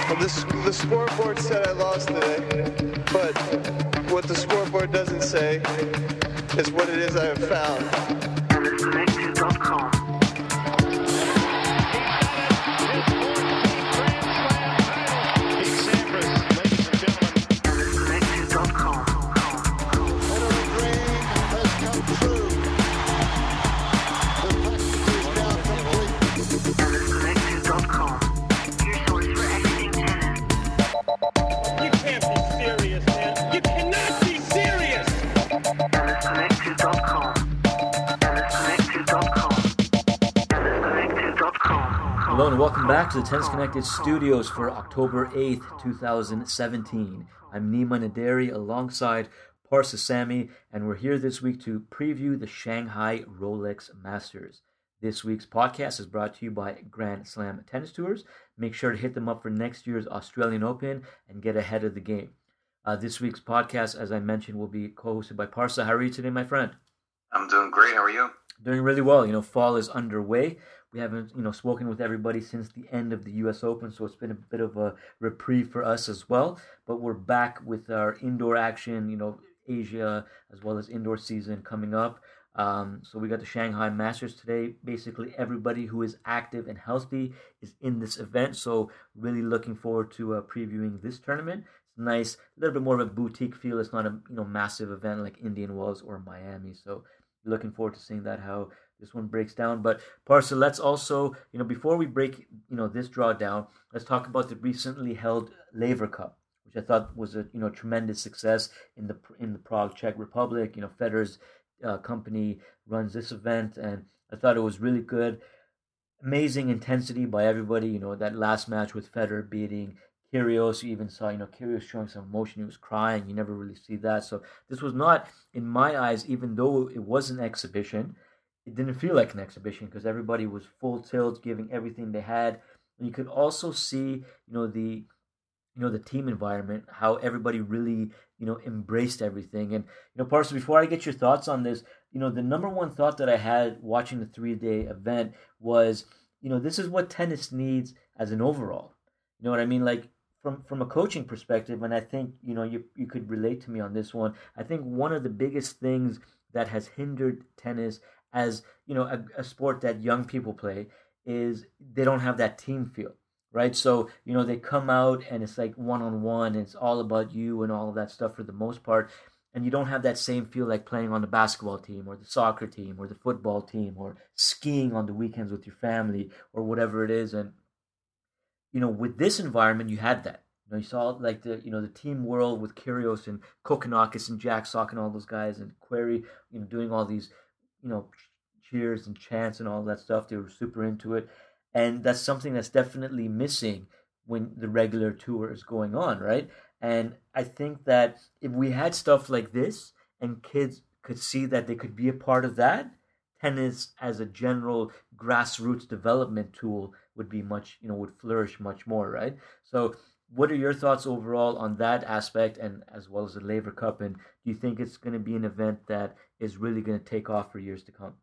Well, the scoreboard said I lost today, but what the scoreboard doesn't say is what it is I have found. TennisConnected.com. Hello and welcome back to the Tennis Connected Studios for October 8th, 2017. I'm Nima Naderi alongside Parsa Sami, and we're here this week to preview the Shanghai Rolex Masters. This week's podcast is brought to you by Grand Slam Tennis Tours. Make sure to hit them up for next year's Australian Open and get ahead of the game. This week's podcast, as I mentioned, will be co-hosted by Parsa. How are you today, my friend? I'm doing great. How are you? Doing really well. Fall is underway. We haven't, spoken with everybody since the end of the U.S. Open, so it's been a bit of a reprieve for us as well. But we're back with our indoor action, Asia as well as indoor season coming up. So we got the Shanghai Masters today. Basically, everybody who is active and healthy is in this event. So really looking forward to previewing this tournament. It's nice, a little bit more of a boutique feel. It's not a massive event like Indian Wells or Miami. So looking forward to seeing that, how this one breaks down. But Parsa, let's also, before we break, this draw down, let's talk about the recently held Laver Cup, which I thought was a, tremendous success in the Prague, Czech Republic. Federer's company runs this event, and I thought it was really good. Amazing intensity by everybody. That last match with Federer beating Kyrgios, you even saw, Kyrgios showing some emotion. He was crying. You never really see that. So this was not, in my eyes, even though it was an exhibition, it didn't feel like an exhibition because everybody was full tilt, giving everything they had. And you could also see, the team environment, how everybody really, embraced everything. And, Parsa, before I get your thoughts on this, the number one thought that I had watching the 3-day event was, this is what tennis needs as an overall. You know what I mean? Like, from a coaching perspective, and I think, you could relate to me on this one, I think one of the biggest things that has hindered tennis as, a sport that young people play is they don't have that team feel, right? So, they come out and it's like one-on-one, it's all about you and all of that stuff for the most part, and you don't have that same feel like playing on the basketball team or the soccer team or the football team or skiing on the weekends with your family or whatever it is. And, with this environment, you had that. You saw like the team world with Kyrgios and Kokkinakis and Jack Sock and all those guys and Query, doing all these, cheers and chants and all that stuff. They were super into it. And that's something that's definitely missing when the regular tour is going on, right? And I think that if we had stuff like this and kids could see that they could be a part of that, tennis as a general grassroots development tool would be much, would flourish much more, right? So what are your thoughts overall on that aspect, and as well as the Laver Cup? And do you think it's going to be an event that is really going to take off for years to come?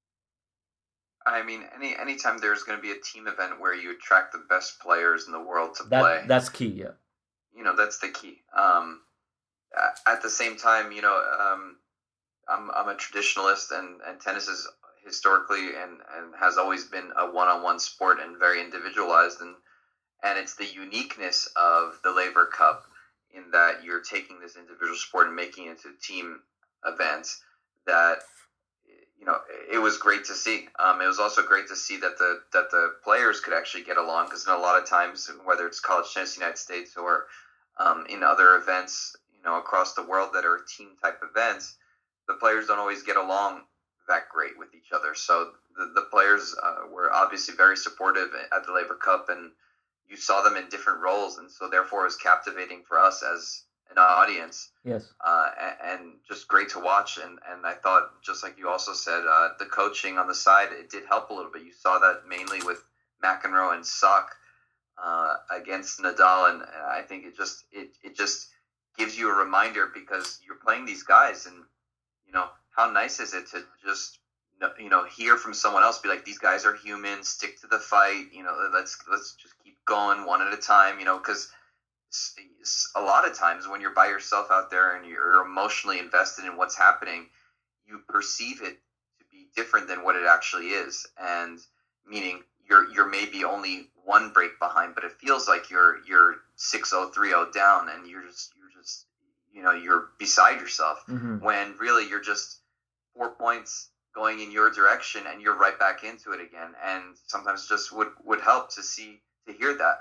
I mean, anytime there's going to be a team event where you attract the best players in the world to play, that's key. Yeah, that's the key. At the same time, I'm a traditionalist, and tennis is historically and has always been a one-on-one sport and very individualized, and it's the uniqueness of the Laver Cup in that you're taking this individual sport and making it into team events that, it was great to see. It was also great to see that the players could actually get along, because a lot of times, whether it's college tennis in the United States or in other events, across the world that are team type events, the players don't always get along that great with each other. So the players were obviously very supportive at the Laver Cup, and you saw them in different roles, and so therefore it was captivating for us as an audience. Yes. And just great to watch. And I thought, just like you also said, the coaching on the side, it did help a little bit. You saw that mainly with McEnroe and Sock against Nadal, and I think it just gives you a reminder, because you're playing these guys, and how nice is it to just hear from someone else, be like, these guys are human, stick to the fight, let's just keep going one at a time, because a lot of times when you're by yourself out there and you're emotionally invested in what's happening, you perceive it to be different than what it actually is, and meaning you're maybe only one break behind, but it feels like you're 6-0, 3-0 down, and you're just you're beside yourself, when really you're just 4 points going in your direction and you're right back into it again. And sometimes just would help to hear that,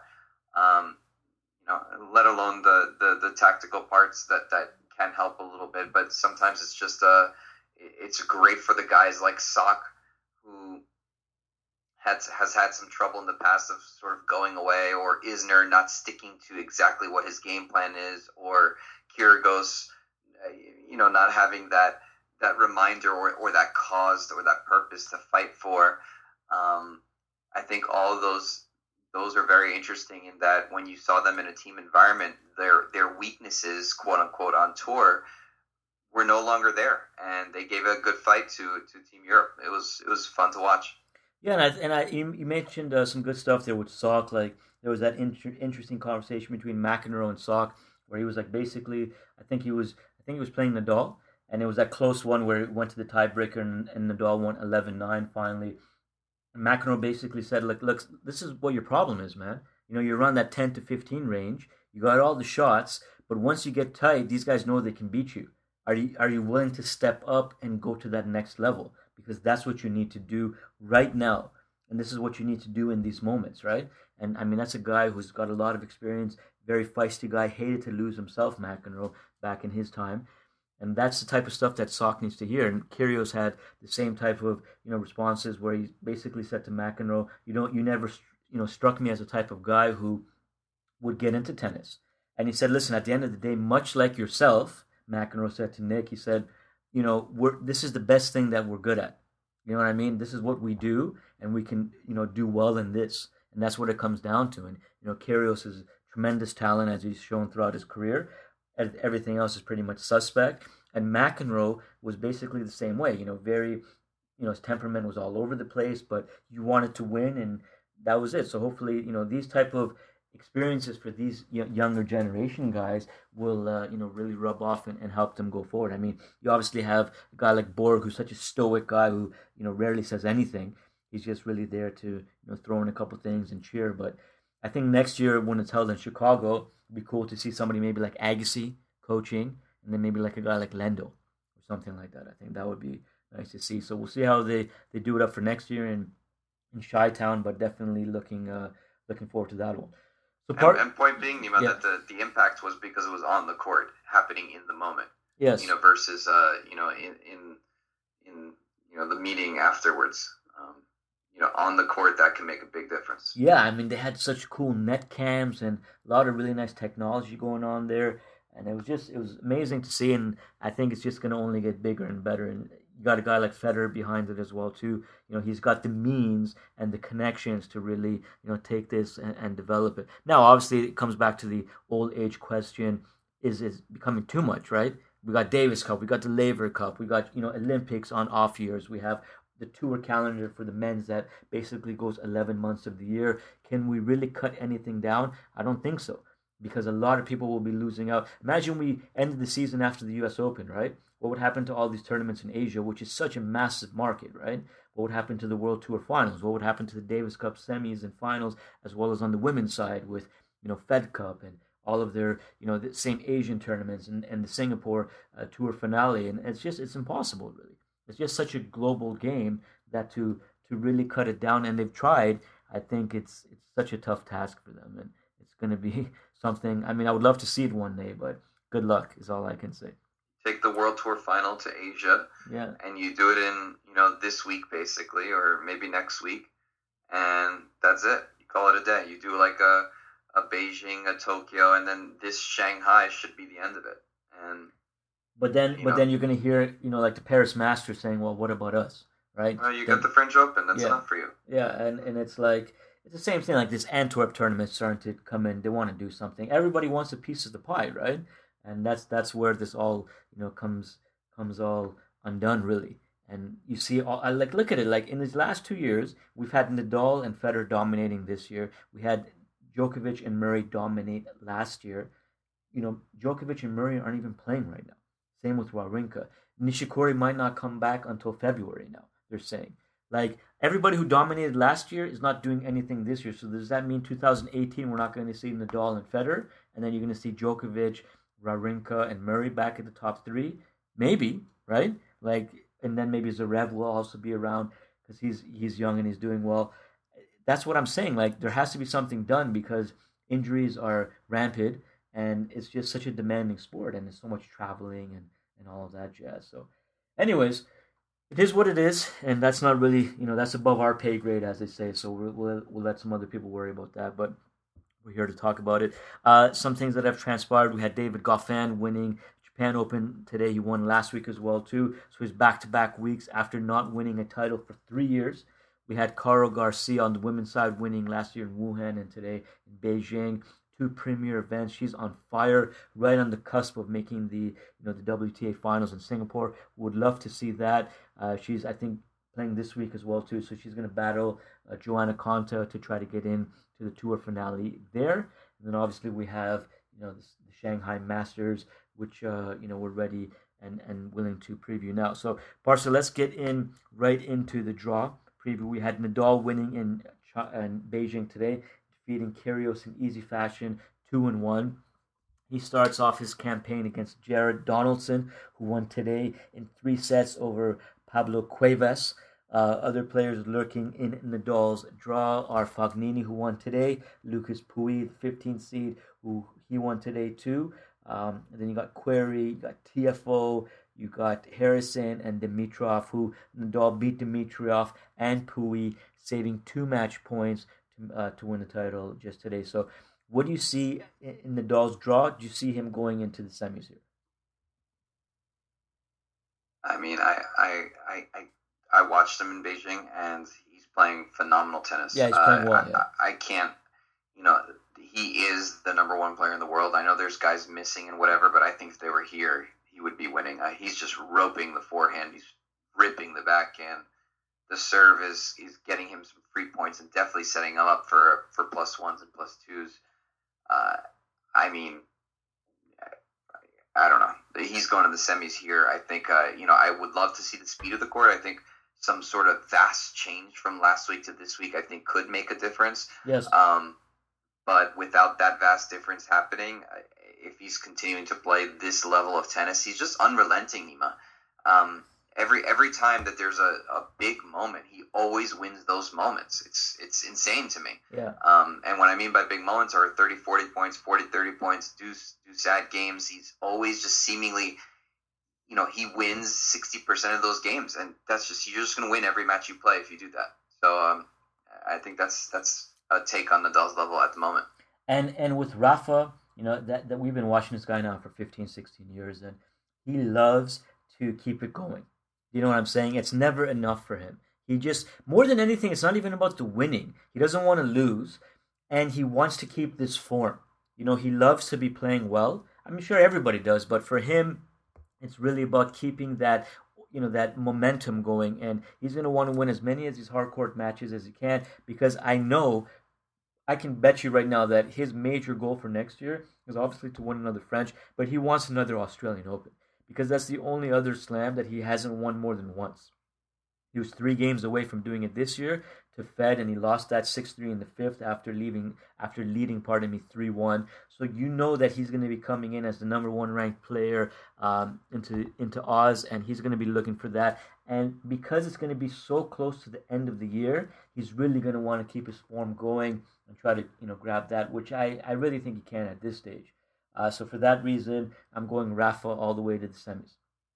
let alone the tactical parts that can help a little bit. But sometimes it's just it's great for the guys like Sock, who has had some trouble in the past of sort of going away, or Isner not sticking to exactly what his game plan is, or Kyrgios, not having that reminder or that cause or that purpose to fight for. I think all of those are very interesting, in that when you saw them in a team environment, their weaknesses, quote unquote, on tour were no longer there, and they gave a good fight to Team Europe. It was fun to watch. Yeah, and you mentioned some good stuff there with Sock. Like, there was that interesting conversation between McEnroe and Sock, where he was like, basically, I think he was playing Nadal, and it was that close one where it went to the tiebreaker, and Nadal won 11-9 finally. And McEnroe basically said, like, look, this is what your problem is, man. You're around that 10 to 15 range. You got all the shots, but once you get tight, these guys know they can beat you. Are you willing to step up and go to that next level? Because that's what you need to do right now. And this is what you need to do in these moments, right? And I mean, that's a guy who's got a lot of experience, very feisty guy, hated to lose himself, McEnroe, back in his time. And that's the type of stuff that Sock needs to hear. And Kyrgios had the same type of, responses, where he basically said to McEnroe, you never, struck me as a type of guy who would get into tennis. And he said, listen, at the end of the day, much like yourself, McEnroe said to Nick, he said, this is the best thing that we're good at. You know what I mean? This is what we do, and we can, do well in this. And that's what it comes down to. And, Kyrgios is tremendous talent, as he's shown throughout his career. Everything else is pretty much suspect. And McEnroe was basically the same way, very, his temperament was all over the place, but you wanted to win, and that was it. So hopefully, these type of experiences for these younger generation guys will really rub off and help them go forward. I mean, you obviously have a guy like Borg, who's such a stoic guy who rarely says anything. He's just really there to throw in a couple things and cheer. But I think next year, when it's held in Chicago, it'd be cool to see somebody maybe like Agassi coaching, and then maybe like a guy like Lendo or something like that. I think that would be nice to see. So we'll see how they do it up for next year in Chi-Town, but definitely looking forward to that one. And point being, Nima, that the impact was because it was on the court, happening in the moment. Yes. Versus in the meeting afterwards. On the court, that can make a big difference. Yeah, I mean, they had such cool net cams and a lot of really nice technology going on there, and it was amazing to see. And I think it's just going to only get bigger and better. And you got a guy like Federer behind it as well too. He's got the means and the connections to really take this and develop it. Now, obviously, it comes back to the old age question: is becoming too much, right? We got Davis Cup, we got the Laver Cup, we got Olympics on off years, we have the tour calendar for the men's that basically goes 11 months of the year. Can we really cut anything down? I don't think so, because a lot of people will be losing out. Imagine we ended the season after the US Open, right? What would happen to all these tournaments in Asia, which is such a massive market, right? What would happen to the World Tour finals? What would happen to the Davis Cup semis and finals, as well as on the women's side with, Fed Cup and all of their, the same Asian tournaments and the Singapore Tour finale. And it's impossible, really. It's just such a global game that to really cut it down, and they've tried. I think it's such a tough task for them, and it's going to be something. I mean, I would love to see it one day, but good luck is all I can say. Take the World Tour final to Asia, and you do it in this week basically, or maybe next week, and that's it. You call it a day. You do like a Beijing, a Tokyo, and then this Shanghai should be the end of it. And But then you're going to hear, like the Paris Masters saying, well, what about us, right? You got the French Open. That's enough for you. Yeah, and it's like, it's the same thing, like this Antwerp tournament starting to come in. They want to do something. Everybody wants a piece of the pie, right? And that's where this all, comes all undone, really. And you see, look at it. Like in these last 2 years, we've had Nadal and Federer dominating this year. We had Djokovic and Murray dominate last year. Djokovic and Murray aren't even playing right now. Same with Wawrinka. Nishikori might not come back until February now, they're saying. Like, everybody who dominated last year is not doing anything this year. So does that mean 2018 we're not going to see Nadal and Federer? And then you're going to see Djokovic, Wawrinka, and Murray back at the top three? Maybe, right? Like, and then maybe Zverev will also be around because he's young and he's doing well. That's what I'm saying. Like, there has to be something done because injuries are rampant and it's just such a demanding sport and there's so much traveling and all of that jazz. So, anyways, it is what it is, and that's not really, that's above our pay grade, as they say. So we'll let some other people worry about that, but we're here to talk about it. Some things that have transpired: we had David Goffin winning Japan Open today. He won last week as well too. So he's back-to-back weeks after not winning a title for 3 years. We had Caro Garcia on the women's side winning last year in Wuhan and today in Beijing. 2 premier events. She's on fire, right on the cusp of making the WTA finals in Singapore. Would love to see that. She's, I think, playing this week as well too. So she's going to battle Joanna Konta to try to get in to the tour finale there. And then obviously we have the Shanghai Masters, which we're ready and willing to preview now. So Barca, let's get right into the draw preview. We had Nadal winning in Beijing today, defeating Kyrgios in easy fashion, 2-1. He starts off his campaign against Jared Donaldson, who won today in 3 sets over Pablo Cuevas. Other players lurking in Nadal's draw are Fognini, who won today, Lucas Pouille, the 15th seed, who he won today too. And then you got Querrey, you got TFO, you got Harrison and Dimitrov, who Nadal beat Dimitrov and Pouille, saving 2 match points to win the title just today. So what do you see in Nadal's draw? Do you see him going into the semis here? I mean, I watched him in Beijing, and he's playing phenomenal tennis. Yeah, he's playing well. I can't, he is the number 1 player in the world. I know there's guys missing and whatever, but I think if they were here, he would be winning. He's just roping the forehand. He's ripping the backhand. The serve is getting him some free points and definitely setting him up for +1s and +2s. I mean, I don't know. He's going to the semis here. I think, I would love to see the speed of the court. I think some sort of vast change from last week to this week, I think, could make a difference. Yes. But without that vast difference happening, if he's continuing to play this level of tennis, he's just unrelenting, Nima. Every time that there's a big moment, he always wins those moments. It's insane to me. Yeah. And what I mean by big moments are 30, 40 points, 40, 30 points, do sad games. He's always just seemingly, he wins 60% of those games. And that's just, you're just going to win every match you play if you do that. So I think that's a take on Nadal's level at the moment. And with Rafa, that we've been watching this guy now for 15, 16 years, and he loves to keep it going. You know what I'm saying? It's never enough for him. He just, more than anything, it's not even about the winning. He doesn't want to lose, and he wants to keep this form. He loves to be playing well. I'm sure everybody does, but for him, it's really about keeping that, that momentum going, and he's going to want to win as many of these hard-court matches as he can, because I can bet you right now that his major goal for next year is obviously to win another French, but he wants another Australian Open, because that's the only other slam that he hasn't won more than once. He was 3 games away from doing it this year to Fed, and he lost that 6-3 in the 5th after leading 3-1. So that he's going to be coming in as the number 1 ranked player into Oz, and he's going to be looking for that. And because it's going to be so close to the end of the year, he's really going to want to keep his form going and try to grab that, which I really think he can at this stage. So for that reason, I'm going Rafa all the way to the semis.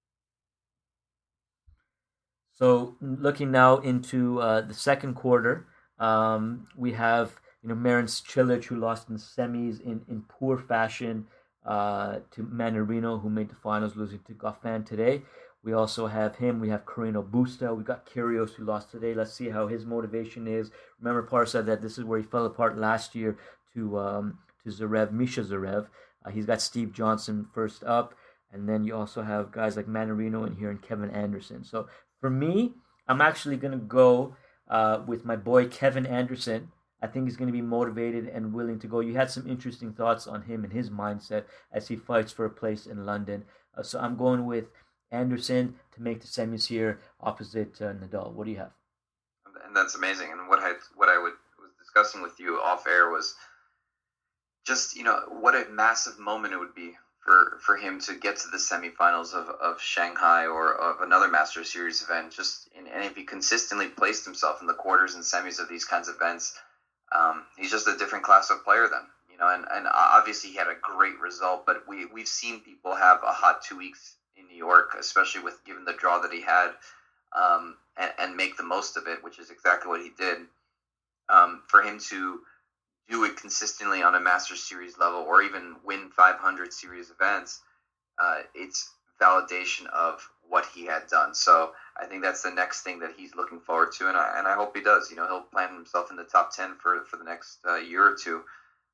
So looking now into the second quarter, we have Marin Cilic, who lost in the semis in poor fashion to Mannarino, who made the finals, losing to Goffin today. We also have him. We have Carreño Busta. We got Kyrgios, who lost today. Let's see how his motivation is. Remember, Par said that this is where he fell apart last year to Zverev, Misha Zverev. He's got Steve Johnson first up, and then you also have guys like Mannarino in here and Kevin Anderson. So For me, I'm actually going to go with my boy Kevin Anderson. I think he's going to be motivated and willing to go. You had some interesting thoughts on him and his mindset as he fights for a place in London. So I'm going with Anderson to make the semis here opposite Nadal. What do you have? And that's amazing. And what I was discussing with you off air was just, what a massive moment it would be for him to get to the semifinals of Shanghai or of another Masters Series event. And if he consistently placed himself in the quarters and semis of these kinds of events, he's just a different class of player then. And obviously he had a great result, but we've seen people have a hot 2 weeks in New York, especially given the draw that he had, and make the most of it, which is exactly what he did. For him to do it consistently on a Masters Series level or even win 500 series events, it's validation of what he had done. So I think that's the next thing that he's looking forward to, and I hope he does. He'll plant himself in the top 10 for the next year or two,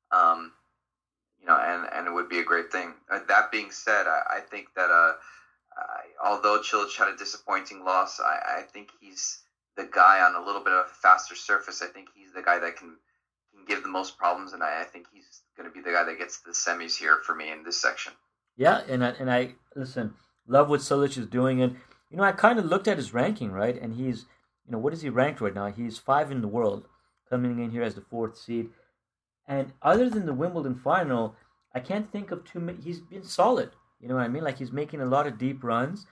and it would be a great thing. That being said, I think that although Cilic had a disappointing loss, I think he's the guy on a little bit of a faster surface. I think he's the guy that can give the most problems, and I think he's going to be the guy that gets to the semis here for me in this section. Yeah, and I listen, love what Cilic is doing, and I kind of looked at his ranking, right, and he's, what is he ranked right now? He's 5 in the world, coming in here as the 4th seed, and other than the Wimbledon final, I can't think of too many. He's been solid, you know what I mean? Like, he's making a lot of deep runs,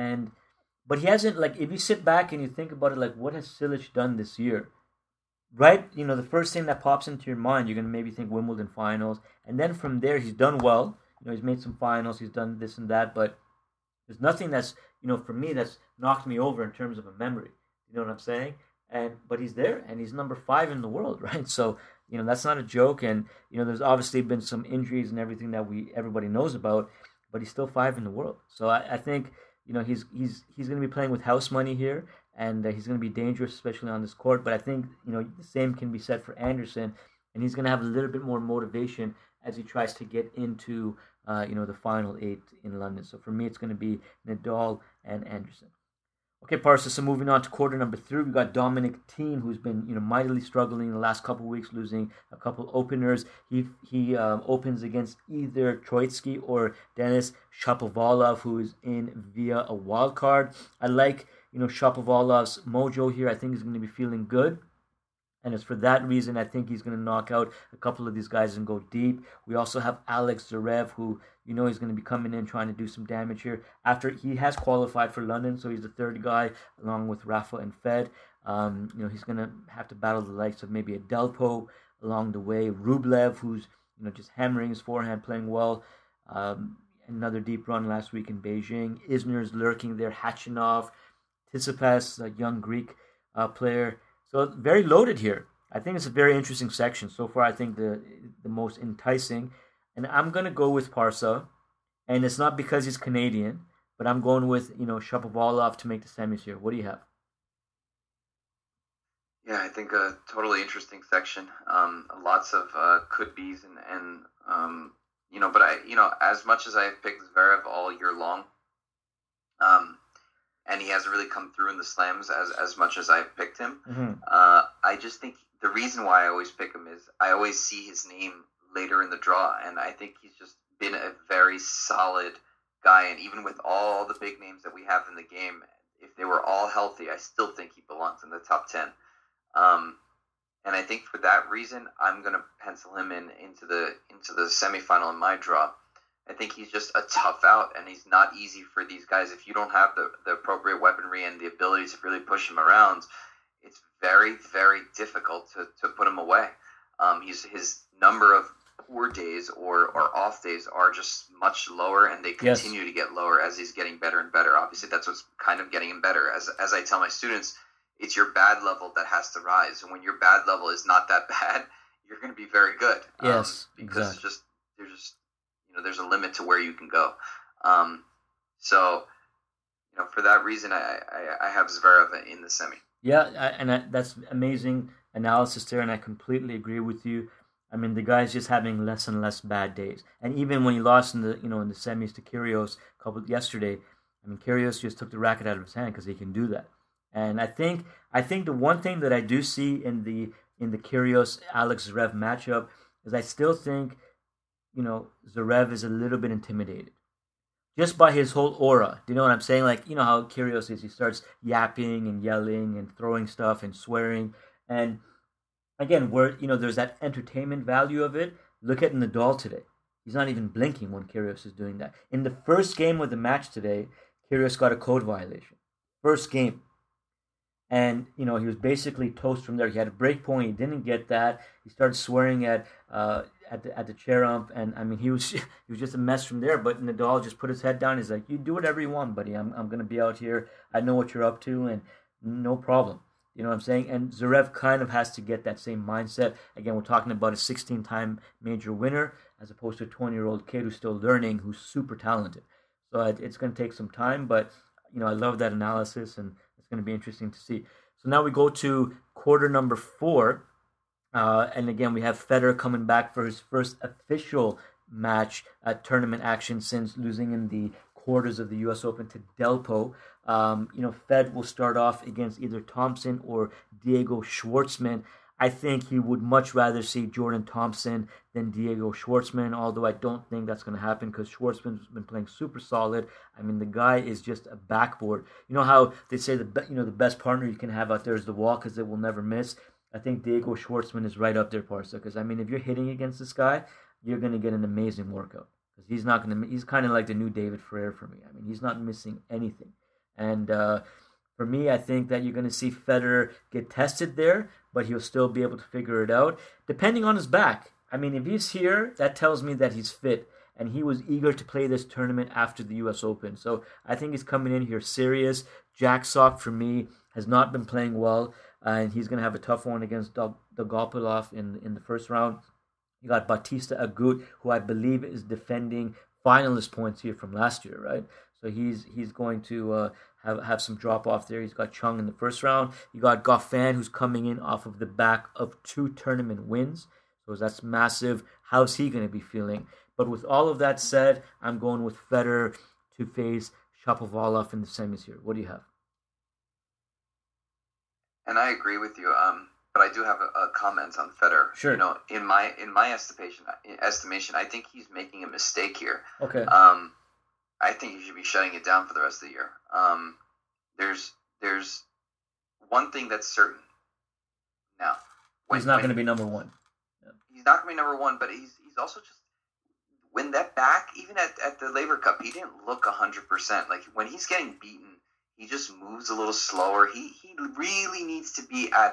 but he hasn't, like, if you sit back and you think about it, like, what has Cilic done this year? Right, the first thing that pops into your mind, you're going to maybe think Wimbledon finals. And then from there, he's done well. He's made some finals, he's done this and that. But there's nothing that's, for me, that's knocked me over in terms of a memory. You know what I'm saying? But he's there, and he's number 5 in the world, right? So, that's not a joke. And, there's obviously been some injuries and everything that everybody knows about. But he's still 5 in the world. So I think, he's going to be playing with house money here. And he's going to be dangerous, especially on this court. But I think, the same can be said for Anderson. And he's going to have a little bit more motivation as he tries to get into, the final 8 in London. So for me, it's going to be Nadal and Anderson. Okay, Parsa, so moving on to quarter number 3, we got Dominic Thiem, who's been, mightily struggling in the last couple of weeks, losing a couple openers. He opens against either Troitsky or Denis Shapovalov, who is in via a wild card. I like Shapovalov's mojo here. I think he's going to be feeling good. And it's for that reason I think he's going to knock out a couple of these guys and go deep. We also have Alex Zverev, who, he's going to be coming in trying to do some damage here. After he has qualified for London, so he's the 3rd guy along with Rafa and Fed. He's going to have to battle the likes of maybe a Delpo along the way. Rublev, who's, just hammering his forehand, playing well. Another deep run last week in Beijing. Isner's lurking there. Khachanov. Tsitsipas, a young Greek player. So very loaded here. I think it's a very interesting section. So far, I think the most enticing. And I'm going to go with Parsa. And it's not because he's Canadian, but I'm going with, Shapovalov to make the semis here. What do you have? Yeah, I think a totally interesting section. Lots of could-be's and but as much as I have picked Zverev all year long, and he hasn't really come through in the slams as much as I've picked him. Mm-hmm. I just think the reason why I always pick him is I always see his name later in the draw, and I think he's just been a very solid guy. And even with all the big names that we have in the game, if they were all healthy, I still think he belongs in the top 10. And I think for that reason, I'm going to pencil him into the semifinal in my draw. I think he's just a tough out, and he's not easy for these guys. If you don't have the appropriate weaponry and the ability to really push him around, it's very, very difficult to put him away. His number of poor days or off days are just much lower, and they continue to get lower as he's getting better and better. Obviously, that's what's kind of getting him better. As I tell my students, it's your bad level that has to rise. And when your bad level is not that bad, you're going to be very good. Yes, because exactly. There's a limit to where you can go. So for that reason, I have Zverev in the semi. Yeah, that's amazing analysis there, and I completely agree with you. I mean, the guy's just having less and less bad days, and even when he lost in the in the semis to Kyrgios yesterday, I mean, Kyrgios just took the racket out of his hand because he can do that. And I think the one thing that I do see in the Kyrgios Alex Zverev matchup is I still think, Zverev is a little bit intimidated just by his whole aura. Do you know what I'm saying? Like, you know how Kyrgios is, he starts yapping and yelling and throwing stuff and swearing. And again, where, there's that entertainment value of it. Look at Nadal today. He's not even blinking when Kyrgios is doing that. In the first game of the match today, Kyrgios got a code violation. First game. And, he was basically toast from there. He had a break point. He didn't get that. He started swearing at the chair ump. And, I mean, he was just a mess from there. But Nadal just put his head down. He's like, you do whatever you want, buddy. I'm going to be out here. I know what you're up to, and no problem. You know what I'm saying? And Zverev kind of has to get that same mindset. Again, we're talking about a 16-time major winner as opposed to a 20-year-old kid who's still learning, who's super talented. So it's going to take some time, but, I love that analysis, and it's going to be interesting to see. So now we go to quarter number 4. And again, we have Federer coming back for his first official match at tournament action since losing in the quarters of the U.S. Open to Delpo. Fed will start off against either Thompson or Diego Schwartzman. I think he would much rather see Jordan Thompson than Diego Schwartzman, although I don't think that's going to happen because Schwartzman's been playing super solid. I mean, the guy is just a backboard. You know how they say the best partner you can have out there is the wall because it will never miss? I think Diego Schwartzman is right up there, Parsa, because, I mean, if you're hitting against this guy, you're going to get an amazing workout. Because he's kind of like the new David Ferrer for me. I mean, he's not missing anything. And for me, I think that you're going to see Federer get tested there, but he'll still be able to figure it out, depending on his back. I mean, if he's here, that tells me that he's fit, and he was eager to play this tournament after the U.S. Open. So I think he's coming in here serious. Jack Sock, for me, has not been playing well, and he's going to have a tough one against Dolgopolov in the first round. You got Bautista Agut, who I believe is defending finalist points here from last year, right? So he's going to have some drop off there. He's got Chung in the first round. You got Goffin, who's coming in off of the back of 2 tournament wins. So that's massive. How's he going to be feeling? But with all of that said, I'm going with Federer to face Shapovalov in the semis here. What do you have? And I agree with you. But I do have a comment on Federer. Sure. In my estimation, I think he's making a mistake here. Okay. I think he should be shutting it down for the rest of the year. There's one thing that's certain. Now, he's not going to be number 1. Yeah. He's not going to be number 1, but he's also just when that back, even at the Laver Cup, he didn't look 100%. Like when he's getting beaten, he just moves a little slower. He really needs to be at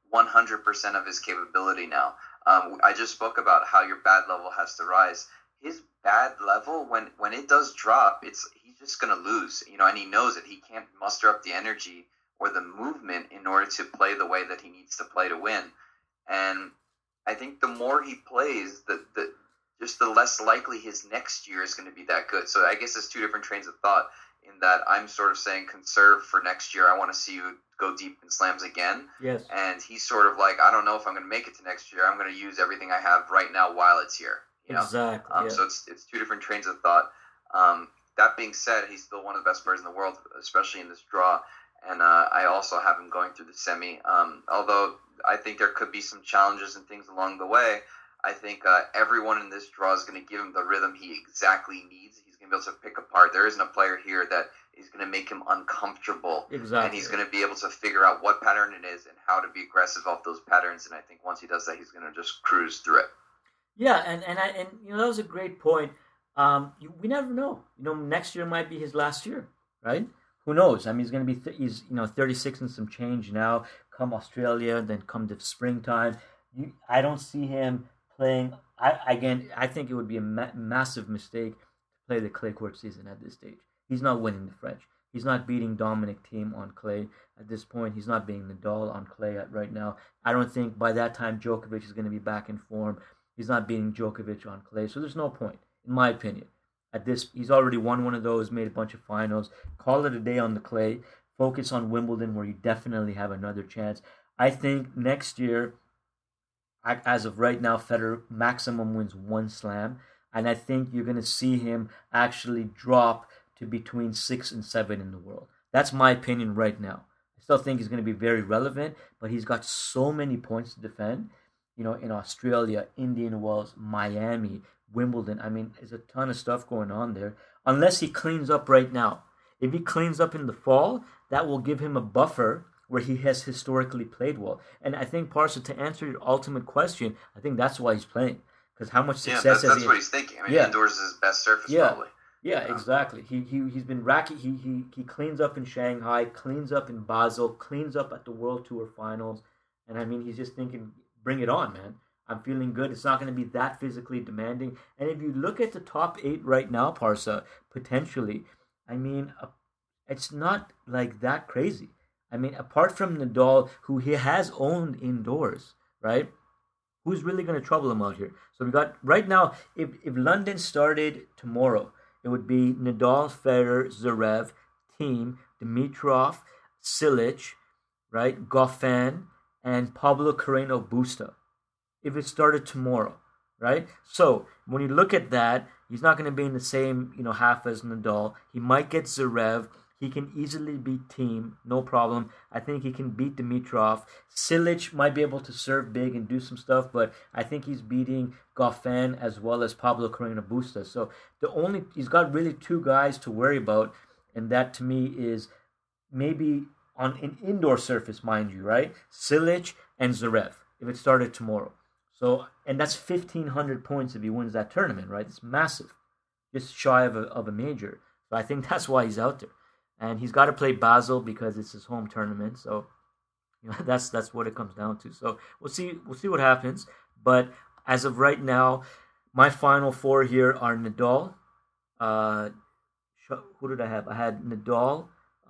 100% of his capability now. I just spoke about how your bad level has to rise. His bad level, when it does drop, he's just going to lose, and he knows it. He can't muster up the energy or the movement in order to play the way that he needs to play to win. And I think the more he plays, the less likely his next year is going to be that good. So I guess there's 2 different trains of thought in that I'm sort of saying conserve for next year. I want to see you go deep in slams again. Yes. And he's sort of like, I don't know if I'm going to make it to next year. I'm going to use everything I have right now while it's here. Exactly. Yeah. So it's 2 different trains of thought. That being said, he's still one of the best players in the world, especially in this draw. And I also have him going through the semi. Although I think there could be some challenges and things along the way, I think everyone in this draw is going to give him the rhythm he exactly needs. He's going to be able to pick apart. There isn't a player here that is going to make him uncomfortable. Exactly. And he's going to be able to figure out what pattern it is and how to be aggressive off those patterns. And I think once he does that, he's going to just cruise through it. Yeah, and that was a great point. We never know. Next year might be his last year, right? Who knows? I mean, he's going to be he's 36 and some change now. Come Australia, then come to springtime. I don't see him playing. I think it would be a massive mistake to play the clay court season at this stage. He's not winning the French. He's not beating Dominic Thiem on clay at this point. He's not beating Nadal on clay right now. I don't think by that time Djokovic is going to be back in form. He's not beating Djokovic on clay, so there's no point, in my opinion. He's already won one of those, made a bunch of finals. Call it a day on the clay. Focus on Wimbledon, where you definitely have another chance. I think next year, as of right now, Federer maximum wins 1 slam, and I think you're going to see him actually drop to between 6 and 7 in the world. That's my opinion right now. I still think he's going to be very relevant, but he's got so many points to defend. In Australia, Indian Wells, Miami, Wimbledon. I mean, there's a ton of stuff going on there. Unless he cleans up right now. If he cleans up in the fall, that will give him a buffer where he has historically played well. And I think, Parsa, to answer your ultimate question, I think that's why he's playing. Because how much success has that's what he's thinking. I mean, indoors is his best surface, probably. Yeah, exactly. He's been racky. He cleans up in Shanghai, cleans up in Basel, cleans up at the World Tour Finals. And I mean, he's just thinking, bring it on, man. I'm feeling good. It's not going to be that physically demanding. And if you look at the top 8 right now, Parsa, potentially, I mean, it's not like that crazy. I mean, apart from Nadal, who he has owned indoors, right? Who's really going to trouble him out here? So we got, right now, if London started tomorrow, it would be Nadal, Federer, Zverev, Thiem, Dimitrov, Cilic, right? Goffin, and Pablo Carreno Busta. If it started tomorrow, right? So when you look at that, he's not going to be in the same, half as Nadal. He might get Zverev. He can easily beat Thiem, no problem. I think he can beat Dimitrov. Cilic might be able to serve big and do some stuff, but I think he's beating Goffin as well as Pablo Carreno Busta. So he's got really 2 guys to worry about, and that to me is maybe on an indoor surface, mind you, right? Cilic and Zverev, if it started tomorrow. So, and that's 1,500 points if he wins that tournament, right? It's massive, just shy of a major. So I think that's why he's out there. And he's got to play Basel because it's his home tournament. So, that's what it comes down to. So we'll see what happens. But as of right now, my final 4 here are Nadal. Who did I have? I had Nadal.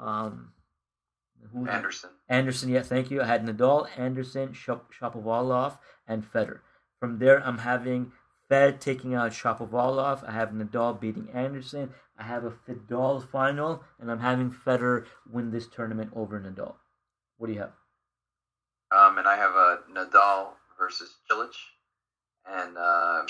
Anderson, yeah, thank you. I had Nadal, Anderson, Shapovalov, and Federer. From there, I'm having Fed taking out Shapovalov. I have Nadal beating Anderson. I have a Fedal final, and I'm having Federer win this tournament over Nadal. What do you have? And I have a Nadal versus Cilic, and I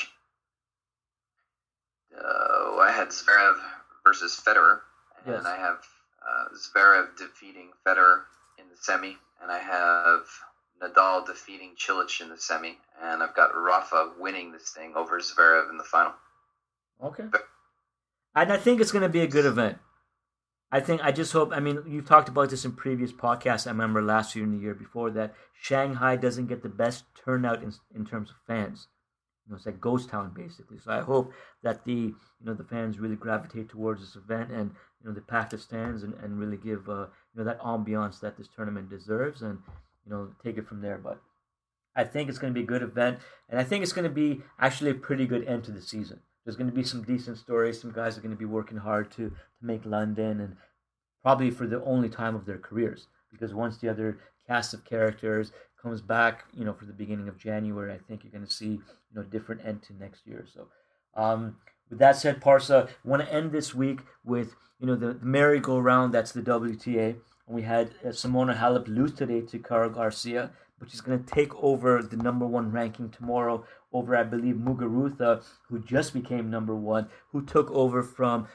had Zverev versus Federer, and yes. I have Zverev defeating Federer in the semi, and I have Nadal defeating Cilic in the semi, and I've got Rafa winning this thing over Zverev in the final. Okay. And I think it's going to be a good event. I just hope, you've talked about this in previous podcasts, I remember last year and the year before, that Shanghai doesn't get the best turnout in terms of fans. It's like ghost town, basically. So I hope that the fans really gravitate towards this event and, they pack the stands and really give, that ambiance that this tournament deserves and, take it from there. But I think it's going to be a good event, and I think it's going to be actually a pretty good end to the season. There's going to be some decent stories. Some guys are going to be working hard to make London, and probably for the only time of their careers. Because once the other cast of characters comes back, for the beginning of January, I think you're going to see, different end to next year. So, with that said, Parsa, I want to end this week with, the merry-go-round. That's the WTA. And we had Simona Halep lose today to Cara Garcia, but she's going to take over the number 1 ranking tomorrow over, I believe, Muguruza, who just became number 1, who took over from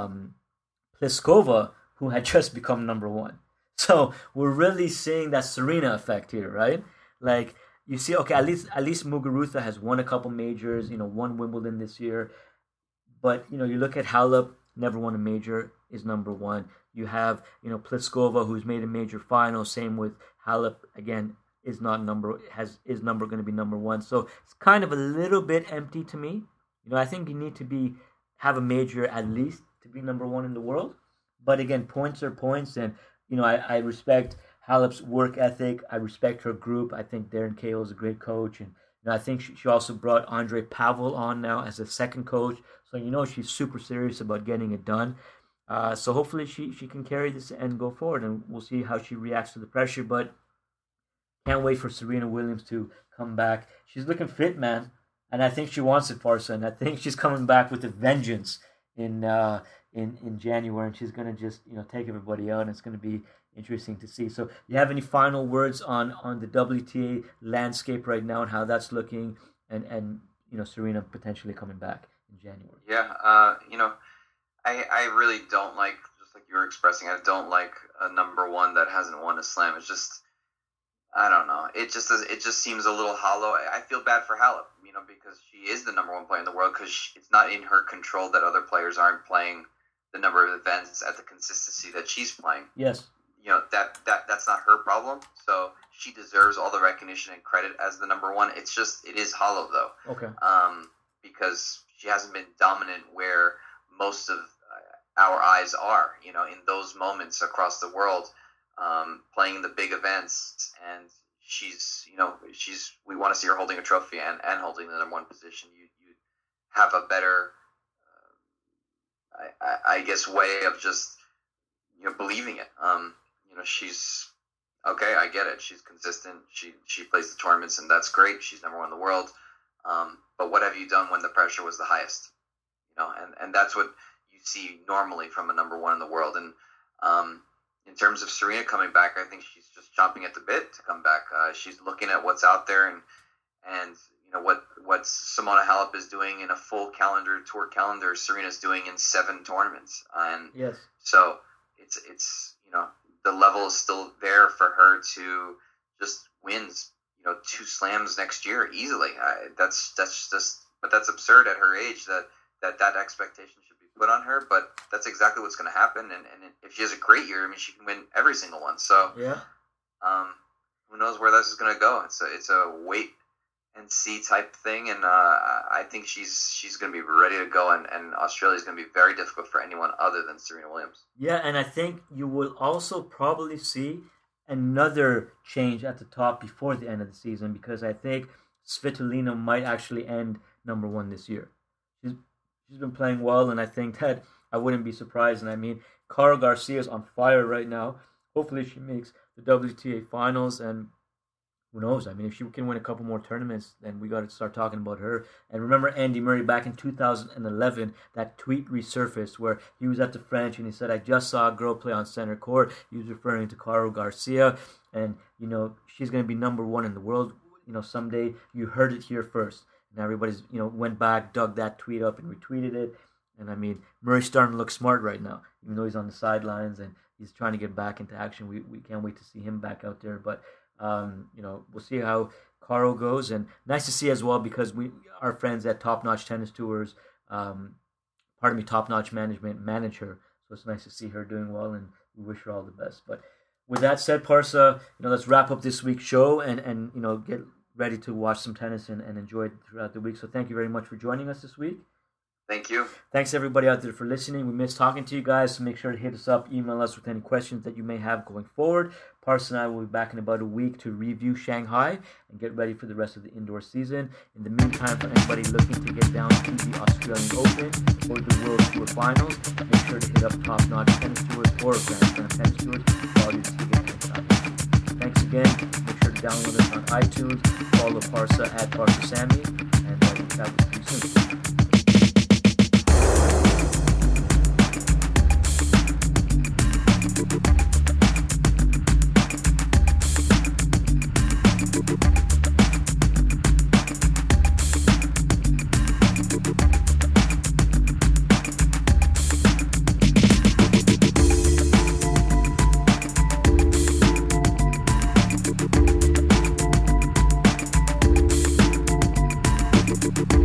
Pliskova, who had just become number 1. So we're really seeing that Serena effect here, right? Like, you see, okay, at least Muguruza has won a couple majors, won Wimbledon this year. But, you look at Halep, never won a major, is number 1. You have, Pliskova, who's made a major final. Same with Halep, again, is going to be number 1. So it's kind of a little bit empty to me. I think you need to have a major at least to be number 1 in the world. But again, points are points, and I respect Halep's work ethic. I respect her group. I think Darren Cahill is a great coach, and I think she also brought Andre Pavel on now as a second coach. So she's super serious about getting it done. So hopefully she can carry this and go forward, and we'll see how she reacts to the pressure. But can't wait for Serena Williams to come back. She's looking fit, man, and I think she wants it, Parsa. And I think she's coming back with a vengeance in January, and she's gonna just take everybody out, and it's gonna be interesting to see. So, you have any final words on the WTA landscape right now and how that's looking, and Serena potentially coming back in January? Yeah, I really don't like, just like you were expressing, I don't like a number one that hasn't won a slam. It's just, I don't know. It just seems a little hollow. I feel bad for Halep, because she is the number one player in the world, because it's not in her control that other players aren't playing the number of events at the consistency that she's playing. Yes. That's not her problem. So she deserves all the recognition and credit as the number one. It is hollow though. Okay. Because she hasn't been dominant where most of our eyes are, in those moments across the world, playing the big events, and we want to see her holding a trophy and holding the number one position. You have a better, I guess, way of just, believing it. She's okay. I get it. She's consistent. She plays the tournaments, and that's great. She's number one in the world. But what have you done when the pressure was the highest? And that's what you see normally from a number one in the world. And in terms of Serena coming back, I think she's just chomping at the bit to come back. She's looking at what's out there, and what Simona Halep is doing in a full tour calendar, Serena's doing in 7 tournaments. And yes. So it's the level is still there for her to just win 2 slams next year easily. That's absurd at her age that expectation should be put on her, but that's exactly what's going to happen. And if she has a great year, she can win every single one. So yeah, who knows where this is going to go? It's a wait and see type thing, and I think she's going to be ready to go, and Australia is going to be very difficult for anyone other than Serena Williams. Yeah, and I think you will also probably see another change at the top before the end of the season, because I think Svitolina might actually end number one this year. She's been playing well, and I think that I wouldn't be surprised. And Cara Garcia is on fire right now. Hopefully she makes the WTA finals, and who knows? If she can win a couple more tournaments, then we got to start talking about her. And remember Andy Murray back in 2011, that tweet resurfaced where he was at the French and he said, "I just saw a girl play on center court." He was referring to Cara Garcia, and she's going to be number one in the world. Someday. You heard it here first. And everybody's went back, dug that tweet up, and retweeted it. And Murray's starting to look smart right now, even though he's on the sidelines and he's trying to get back into action. We can't wait to see him back out there, but. We'll see how Caro goes, and nice to see as well, because our friends at Top Notch Tennis Tours, Top Notch Management manage her, so it's nice to see her doing well, and we wish her all the best. But with that said, Parsa, let's wrap up this week's show and get ready to watch some tennis and enjoy it throughout the week. So thank you very much for joining us this week. Thank you. Thanks everybody out there for listening. We miss talking to you guys, so make sure to hit us up, email us with any questions that you may have going forward. Parson and I will be back in about a week to review Shanghai and get ready for the rest of the indoor season. In the meantime, for anybody looking to get down to the Australian Open or the World Tour Finals, make sure to hit up Top Notch Tennis Tours or Grand Slam Tennis Tours for all your tickets and time. Thanks again. Make sure to download us on iTunes, follow Parsa at Parsa Sammy, and we'll chat with you soon. You